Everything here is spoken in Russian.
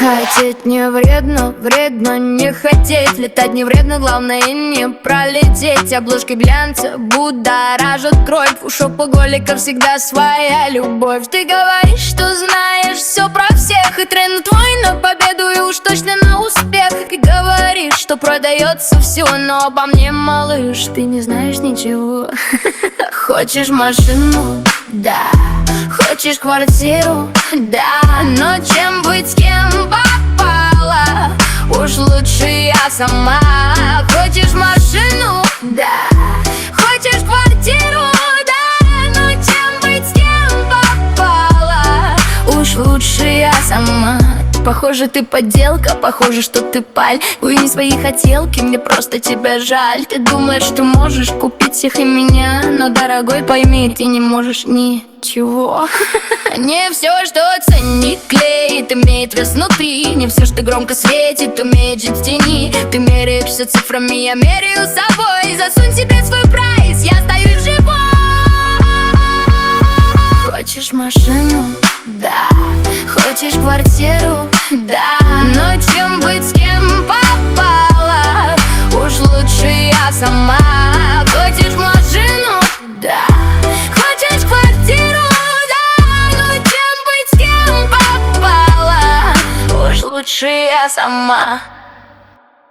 Хотеть не вредно, вредно не хотеть. Летать не вредно, главное не пролететь. Обложки глянца будоражат кровь. У шопоголика всегда своя любовь. Ты говоришь, что знаешь все про всех, и тренд твой на победу, и уж точно на успех. Ты говоришь, что продается все, но обо мне, малыш, ты не знаешь ничего. Хочешь машину? Да. Хочешь квартиру? Да. Но чем быть, с кем попала? Уж лучше я сама. Хочешь машину? Да. Хочешь квартиру? Да. Но чем быть, с кем попала? Уж лучше я сама. Похоже, ты подделка, похоже, что ты паль. Уйми свои хотелки, мне просто тебя жаль. Ты думаешь, что можешь купить всех и меня, но, дорогой, пойми, ты не можешь ничего. Не все, что ценит, клеит, имеет вес внутри. Не все, что громко светит, умеет жить в тени. Ты меряешься цифрами, я меряю собой. Засунь себе свой прайс, я остаюсь живой. Хочешь машину? Да. Хочешь квартиру? Да. Но чем быть, с кем попала? Уж лучше я сама. Хочешь машину? Да. Хочешь квартиру? Да. Но чем быть, с кем попала? Уж лучше я сама.